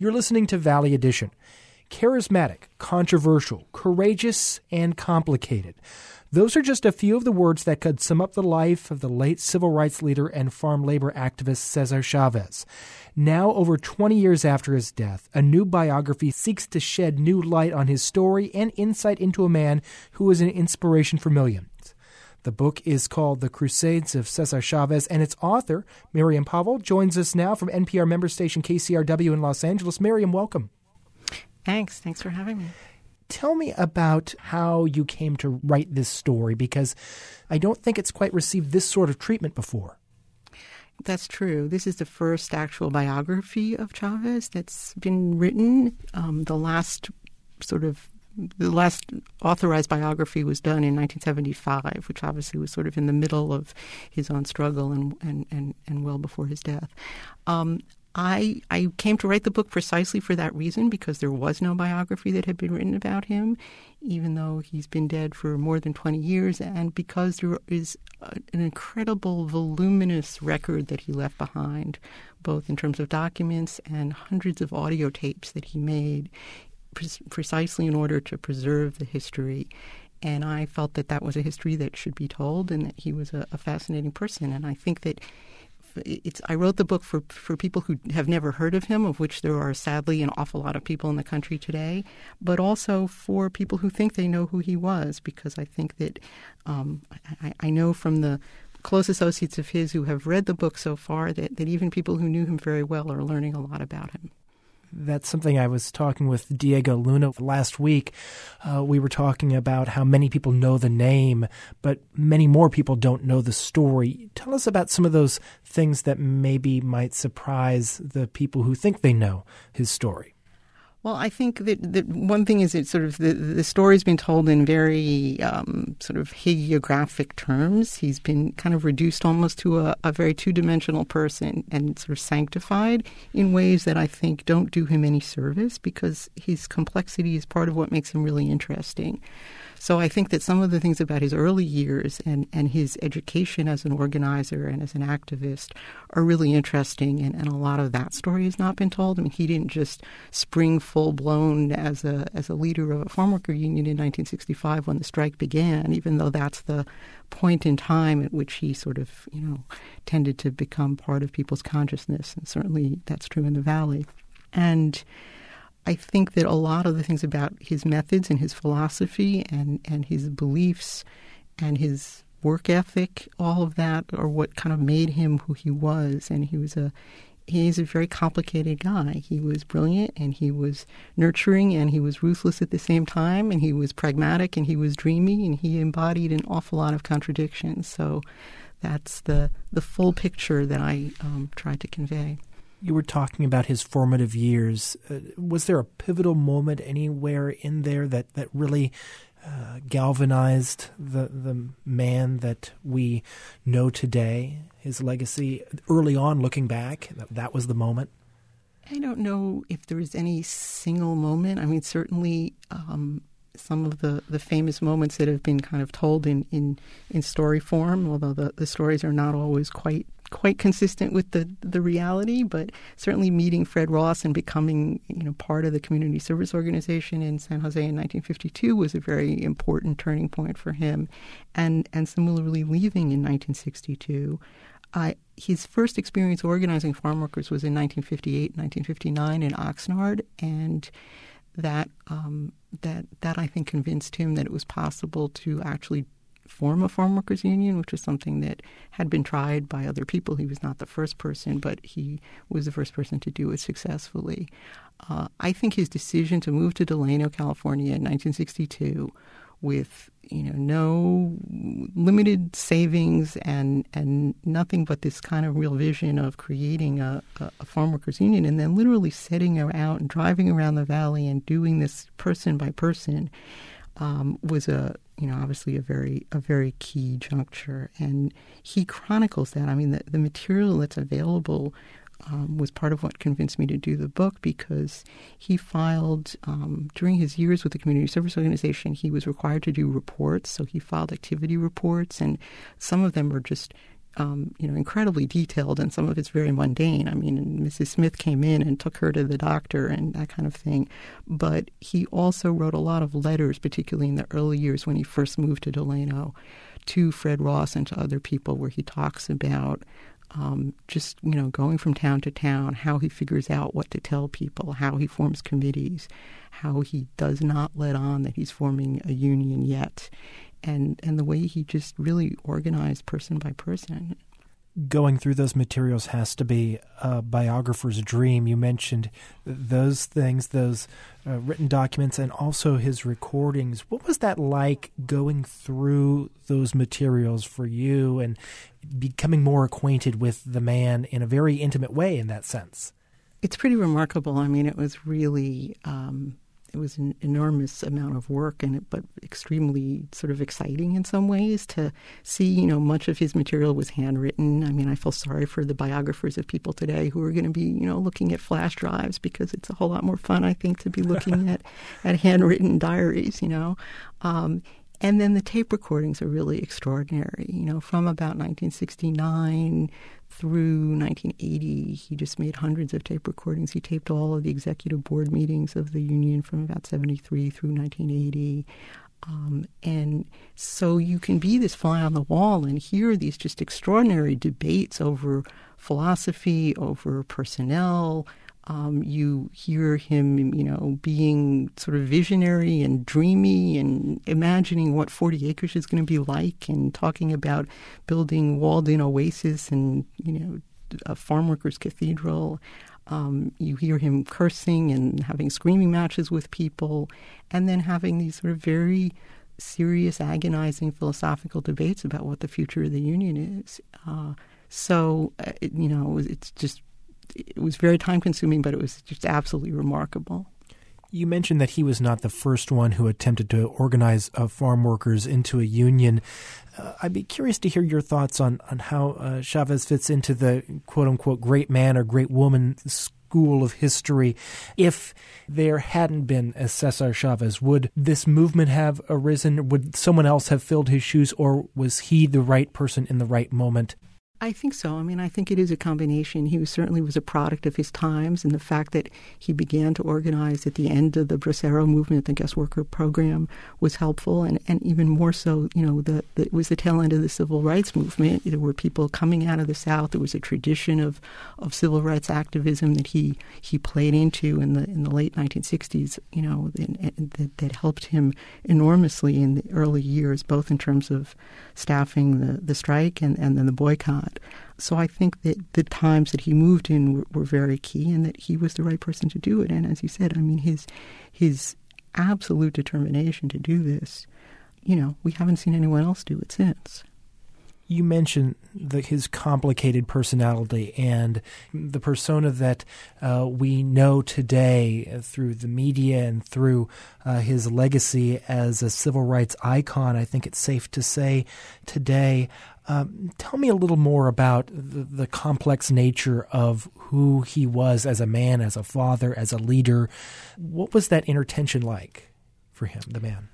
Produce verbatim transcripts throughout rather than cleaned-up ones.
You're listening to Valley Edition. Charismatic, controversial, courageous, and complicated. Those are just a few of the words that could sum up the life of the late civil rights leader and farm labor activist Cesar Chavez. Now, over twenty years after his death, a new biography seeks to shed new light on his story and insight into a man who was an inspiration for millions. The book is called The Crusades of Cesar Chavez, and its author, Miriam Pavel, joins us now from N P R member station K C R W in Los Angeles. Miriam, welcome. Thanks. Thanks for having me. Tell me about how you came to write this story, because I don't think it's quite received this sort of treatment before. That's true. This is the first actual biography of Chavez that's been written. Um, the last sort of the last authorized biography was done in nineteen seventy-five, which obviously was sort of in the middle of his own struggle and and, and, and well before his death. Um, I I came to write the book precisely for that reason, because there was no biography that had been written about him, even though he's been dead for more than twenty years, and because there is a, an incredible, voluminous record that he left behind, both in terms of documents and hundreds of audio tapes that he made pre- precisely in order to preserve the history. And I felt that that was a history that should be told, and that he was a, a fascinating person. And I think that It's, I wrote the book for, for people who have never heard of him, of which there are sadly an awful lot of people in the country today, but also for people who think they know who he was, because I think that um, I, I know from the close associates of his who have read the book so far that, that even people who knew him very well are learning a lot about him. That's something I was talking with Diego Luna last week. Uh, we were talking about how many people know the name, but many more people don't know the story. Tell us about some of those things that maybe might surprise the people who think they know his story. Well, I think that, that one thing is it's sort of the, the story's been told in very um, sort of hagiographic terms. He's been kind of reduced almost to a, a very two-dimensional person and sort of sanctified in ways that I think don't do him any service, because his complexity is part of what makes him really interesting. So I think that some of the things about his early years and, and his education as an organizer and as an activist are really interesting, and, and a lot of that story has not been told. I mean, he didn't just spring full-blown as a as a leader of a farm worker union in nineteen sixty-five when the strike began, even though that's the point in time at which he sort of, you know, tended to become part of people's consciousness, and certainly that's true in the Valley. And I think that a lot of the things about his methods and his philosophy and, and his beliefs and his work ethic, all of that are what kind of made him who he was. And he was a he's a very complicated guy. He was brilliant, and he was nurturing, and he was ruthless at the same time, and he was pragmatic, and he was dreamy, and he embodied an awful lot of contradictions. So that's the, the full picture that I um, tried to convey. You were talking about his formative years. Uh, was there a pivotal moment anywhere in there that, that really uh, galvanized the, the man that we know today, his legacy? Early on, looking back, that, that was the moment? I don't know if there was any single moment. I mean, certainly um, some of the, the famous moments that have been kind of told in, in, in story form, although the, the stories are not always quite quite consistent with the, the reality, but certainly meeting Fred Ross and becoming, you know, part of the community service organization in San Jose in nineteen fifty-two was a very important turning point for him. And, and similarly, leaving in nineteen sixty-two. Uh, his first experience organizing farm workers was in nineteen fifty-eight, nineteen fifty-nine in Oxnard, and that, um, that, that I think convinced him that it was possible to actually form a farm workers union, which was something that had been tried by other people. He was not the first person, but he was the first person to do it successfully. Uh, I think his decision to move to Delano, California in nineteen sixty-two with, you know, no limited savings and, and nothing but this kind of real vision of creating a, a, a farm workers union, and then literally setting out and driving around the Valley and doing this person by person, Um, was a, you know, obviously a very, a very key juncture. And he chronicles that. I mean, the, the material that's available um, was part of what convinced me to do the book, because he filed, um, during his years with the Community Service Organization, he was required to do reports. So he filed activity reports, and some of them are just um, you know, incredibly detailed, and some of it's very mundane. I mean, Missus Smith came in and took her to the doctor and that kind of thing. But he also wrote a lot of letters, particularly in the early years when he first moved to Delano, to Fred Ross and to other people, where he talks about um, just, you know, going from town to town, how he figures out what to tell people, how he forms committees, how he does not let on that he's forming a union yet. And and the way he just really organized person by person. Going through those materials has to be a biographer's dream. You mentioned those things, those uh, written documents, and also his recordings. What was that like, going through those materials for you and becoming more acquainted with the man in a very intimate way in that sense? It's pretty remarkable. I mean, it was really... Um, It was an enormous amount of work, and it, but extremely sort of exciting in some ways to see, you know, much of his material was handwritten. I mean, I feel sorry for the biographers of people today who are going to be, you know, looking at flash drives, because it's a whole lot more fun, I think, to be looking at, at handwritten diaries, you know. Um, and then the tape recordings are really extraordinary, you know, from about nineteen sixty-nine through nineteen eighty, he just made hundreds of tape recordings. He taped all of the executive board meetings of the union from about seventy-three through nineteen eighty. Um, and so you can be this fly on the wall and hear these just extraordinary debates over philosophy, over personnel. Um, you hear him, you know, being sort of visionary and dreamy and imagining what forty acres is going to be like, and talking about building walled-in oasis and, you know, a farm workers' cathedral. Um, you hear him cursing and having screaming matches with people, and then having these sort of very serious, agonizing philosophical debates about what the future of the union is. Uh, so, uh, it, you know, it's just... It was very time-consuming, but it was just absolutely remarkable. You mentioned that he was not the first one who attempted to organize uh, farm workers into a union. Uh, I'd be curious to hear your thoughts on, on how uh, Chavez fits into the quote-unquote great man or great woman school of history. If there hadn't been a Cesar Chavez, would this movement have arisen? Would someone else have filled his shoes, or was he the right person in the right moment? I think so. I mean, I think it is a combination. He was, certainly was a product of his times, and the fact that he began to organize at the end of the Bracero movement, the guest worker program, was helpful. And, and even more so, you know, the, the, it was the tail end of the civil rights movement. There were people coming out of the South. There was a tradition of, of civil rights activism that he, he played into in the in the late nineteen sixties, you know, and, and that, that helped him enormously in the early years, both in terms of staffing the, the strike and, and then the boycott. So I think that the times that he moved in were, were very key, and that he was the right person to do it. And as you said, I mean, his his absolute determination to do this, you know, we haven't seen anyone else do it since. You mentioned the, his complicated personality and the persona that uh, we know today through the media and through uh, his legacy as a civil rights icon. I think it's safe to say today. Um, tell me a little more about the, the complex nature of who he was as a man, as a father, as a leader. What was that inner tension like for him, the man?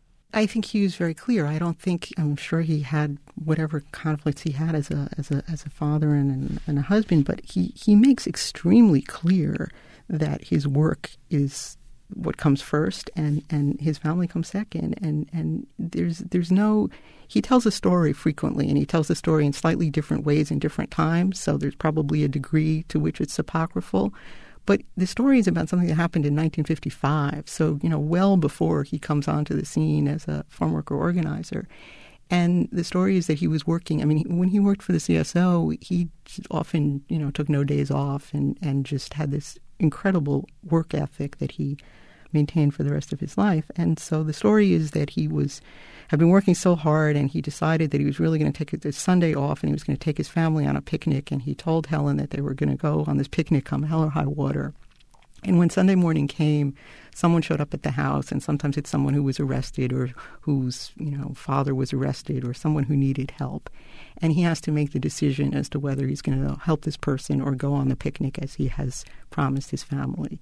I think he was very clear. I don't think, I'm sure he had whatever conflicts he had as a as a as a father and, and, and a husband, but he, he makes extremely clear that his work is what comes first, and, and his family comes second. And, and there's there's no, he tells a story frequently, and he tells the story in slightly different ways in different times, so there's probably a degree to which it's apocryphal. But the story is about something that happened in nineteen fifty-five, so, you know, well before he comes onto the scene as a farm worker organizer. And the story is that he was working, I mean, when he worked for the C S O, he often, you know, took no days off and, and just had this incredible work ethic that he maintained for the rest of his life. And so the story is that he was had been working so hard, and he decided that he was really going to take his Sunday off, and he was going to take his family on a picnic. And he told Helen that they were going to go on this picnic come hell or high water. And when Sunday morning came, someone showed up at the house, and sometimes it's someone who was arrested or whose, you know, father was arrested or someone who needed help. And he has to make the decision as to whether he's going to help this person or go on the picnic as he has promised his family.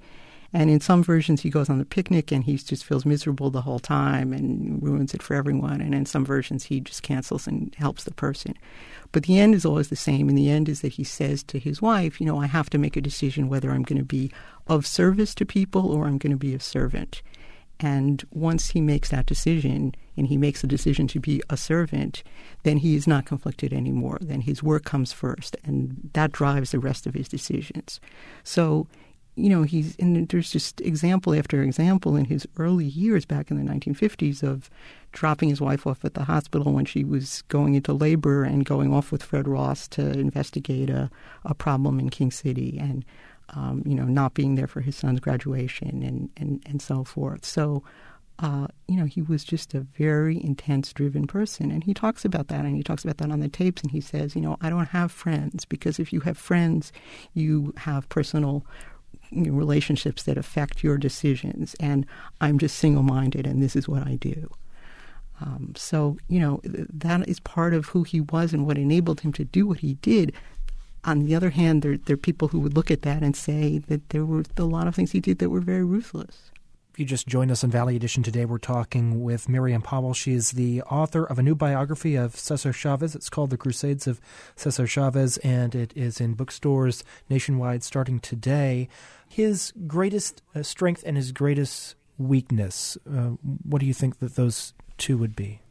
And in some versions, he goes on the picnic and he just feels miserable the whole time and ruins it for everyone. And in some versions, he just cancels and helps the person. But the end is always the same. And the end is that he says to his wife, you know, I have to make a decision whether I'm going to be of service to people or I'm going to be a servant. And once he makes that decision, and he makes the decision to be a servant, then he is not conflicted anymore. Then his work comes first, and that drives the rest of his decisions. So, you know, he's and there's just example after example in his early years back in the nineteen fifties of dropping his wife off at the hospital when she was going into labor and going off with Fred Ross to investigate a, a problem in King City, and Um, you know, not being there for his son's graduation and, and, and so forth. So, uh, you know, he was just a very intense, driven person. And he talks about that, and he talks about that on the tapes. And he says, you know, I don't have friends, because if you have friends, you have personal you know, relationships that affect your decisions. And I'm just single-minded, and this is what I do. Um, so, you know, that is part of who he was and what enabled him to do what he did. On the other hand, there, there are people who would look at that and say that there were a lot of things he did that were very ruthless. If you just joined us on Valley Edition today, we're talking with Miriam Powell. She is the author of a new biography of Cesar Chavez. It's called The Crusades of Cesar Chavez, and it is in bookstores nationwide starting today. His greatest uh, strength and his greatest weakness, uh, what do you think that those two would be?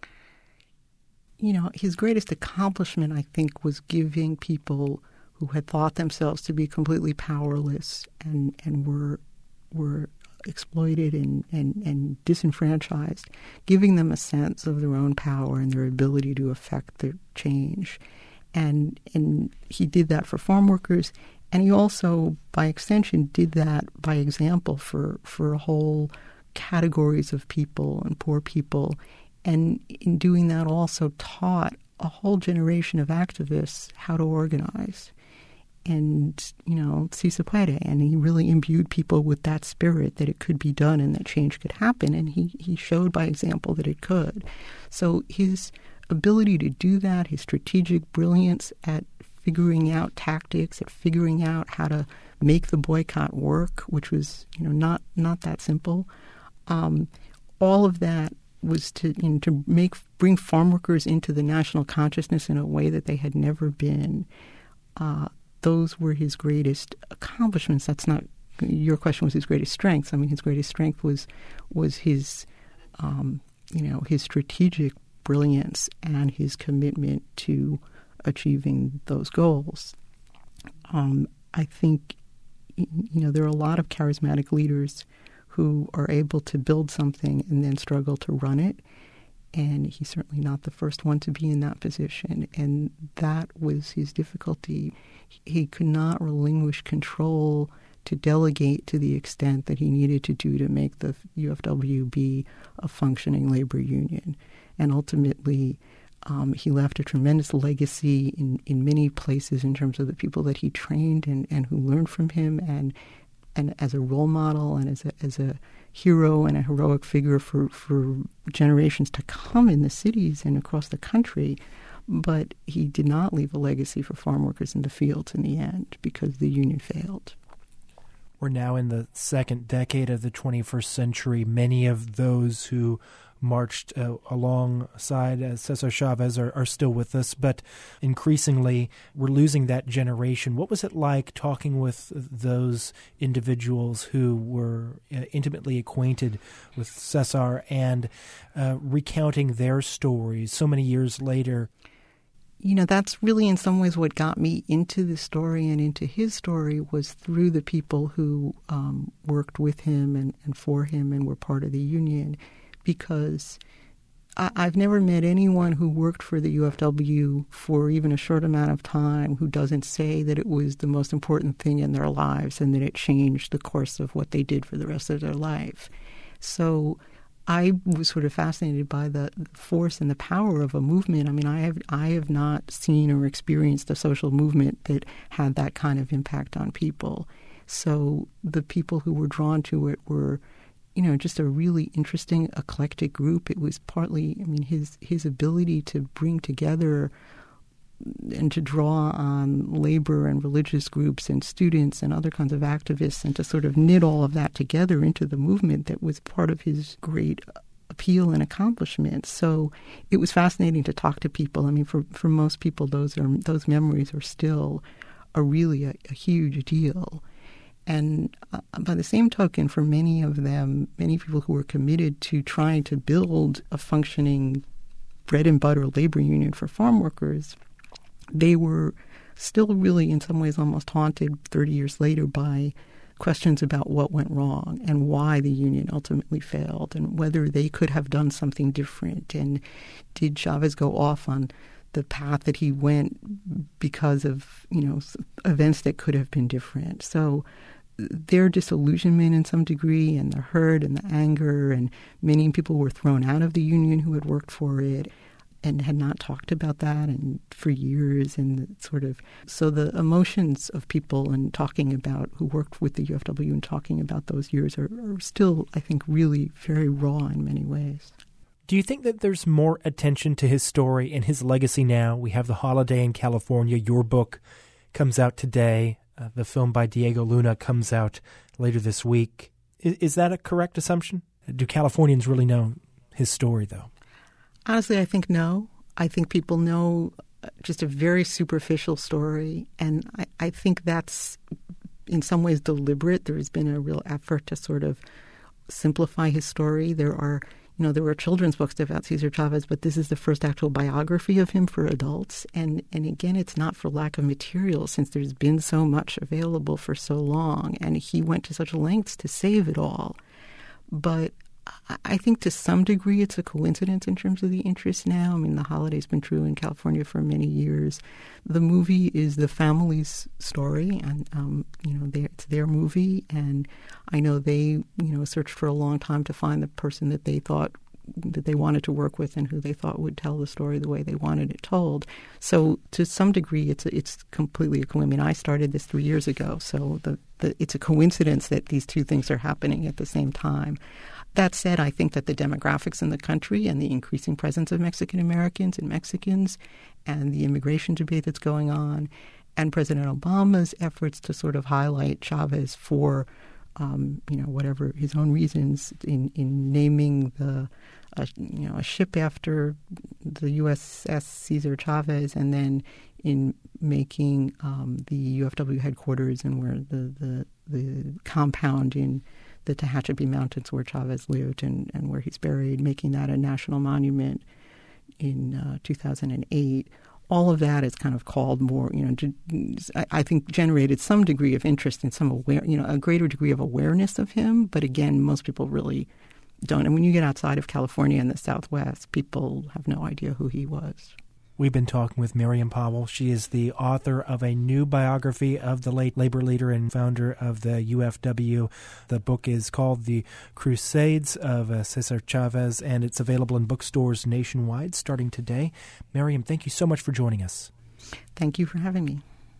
You know, his greatest accomplishment, I think, was giving people who had thought themselves to be completely powerless and, and were were exploited and, and, and disenfranchised, giving them a sense of their own power and their ability to affect the change. And and he did that for farm workers, and he also, by extension, did that by example for, for whole categories of people and poor people. And in doing that also taught a whole generation of activists how to organize. And, you know, si se puede. And he really imbued people with that spirit that it could be done and that change could happen. And he, he showed by example that it could. So his ability to do that, his strategic brilliance at figuring out tactics, at figuring out how to make the boycott work, which was, you know, not, not that simple, um, all of that was to you know, to make bring farm workers into the national consciousness in a way that they had never been. Uh, those were his greatest accomplishments. That's not your question. Was his greatest strengths? I mean, his greatest strength was was his um, you know his strategic brilliance and his commitment to achieving those goals. Um, I think you know there are a lot of charismatic leaders who are able to build something and then struggle to run it. And he's certainly not the first one to be in that position. And that was his difficulty. He could not relinquish control to delegate to the extent that he needed to do to make the U F W be a functioning labor union. And ultimately, um, he left a tremendous legacy in, in many places in terms of the people that he trained and, and who learned from him, and and as a role model and as a as a hero and a heroic figure for, for generations to come in the cities and across the country. But he did not leave a legacy for farm workers in the fields in the end because the union failed. We're now in the second decade of the twenty-first century. Many of those who marched uh, alongside uh, Cesar Chavez are, are still with us, but increasingly we're losing that generation. What was it like talking with those individuals who were uh, intimately acquainted with Cesar and uh, recounting their stories so many years later? You know, that's really in some ways what got me into the story and into his story was through the people who um, worked with him and, and for him and were part of the union. Because I, I've never met anyone who worked for the U F W for even a short amount of time who doesn't say that it was the most important thing in their lives and that it changed the course of what they did for the rest of their life. So I was sort of fascinated by the force and the power of a movement. I mean, I have I have not seen or experienced a social movement that had that kind of impact on people. So the people who were drawn to it were, you know, just a really interesting, eclectic group. It was partly, I mean, his his ability to bring together and to draw on labor and religious groups and students and other kinds of activists, and to sort of knit all of that together into the movement that was part of his great appeal and accomplishment. So it was fascinating to talk to people. I mean, for, for most people, those are those memories are still a really a, a huge deal. And uh, by the same token, for many of them, many people who were committed to trying to build a functioning bread and butter labor union for farm workers, they were still really in some ways almost haunted thirty years later by questions about what went wrong and why the union ultimately failed and whether they could have done something different. And did Chavez go off on the path that he went because of, you know, events that could have been different? So their disillusionment in some degree, and the hurt and the anger, and many people were thrown out of the union who had worked for it and had not talked about that and for years, and sort of so the emotions of people and talking about who worked with the U F W and talking about those years are, are still, I think, really very raw in many ways. Do you think that there's more attention to his story and his legacy now? We have The Holiday in California. Your book comes out today. Uh, the film by Diego Luna comes out later this week. Is, is that a correct assumption? Do Californians really know his story, though? Honestly, I think no. I think people know just a very superficial story, and I, I think that's in some ways deliberate. There has been a real effort to sort of simplify his story. There are You know, there were children's books about Cesar Chavez, but this is the first actual biography of him for adults. And, and again, it's not for lack of material, since there's been so much available for so long. And he went to such lengths to save it all. But I think to some degree it's a coincidence in terms of the interest now. I mean, The Holiday's been true in California for many years. The movie is the family's story, and, um, you know, they, it's their movie. And I know they, you know, searched for a long time to find the person that they thought that they wanted to work with and who they thought would tell the story the way they wanted it told. So to some degree, it's a, it's completely a coincidence. I mean, I started this three years ago, so the, the, it's a coincidence that these two things are happening at the same time. That said, I think that the demographics in the country and the increasing presence of Mexican Americans and Mexicans and the immigration debate that's going on and President Obama's efforts to sort of highlight Chavez for, um, you know, whatever his own reasons in, in naming the, uh, you know, a ship after the U S S Cesar Chavez, and then in making um, the U F W headquarters and where the, the, the compound in the Tehachapi Mountains where Chavez lived and, and where he's buried, making that a national monument in uh, two thousand eight. All of that is kind of called more, you know, I, I think generated some degree of interest and some aware, you know, a greater degree of awareness of him. But again, most people really don't. And when you get outside of California and the Southwest, people have no idea who he was. We've been talking with Miriam Powell. She is the author of a new biography of the late labor leader and founder of the U F W. The book is called The Crusades of uh, Cesar Chavez, and it's available in bookstores nationwide starting today. Miriam, thank you so much for joining us. Thank you for having me.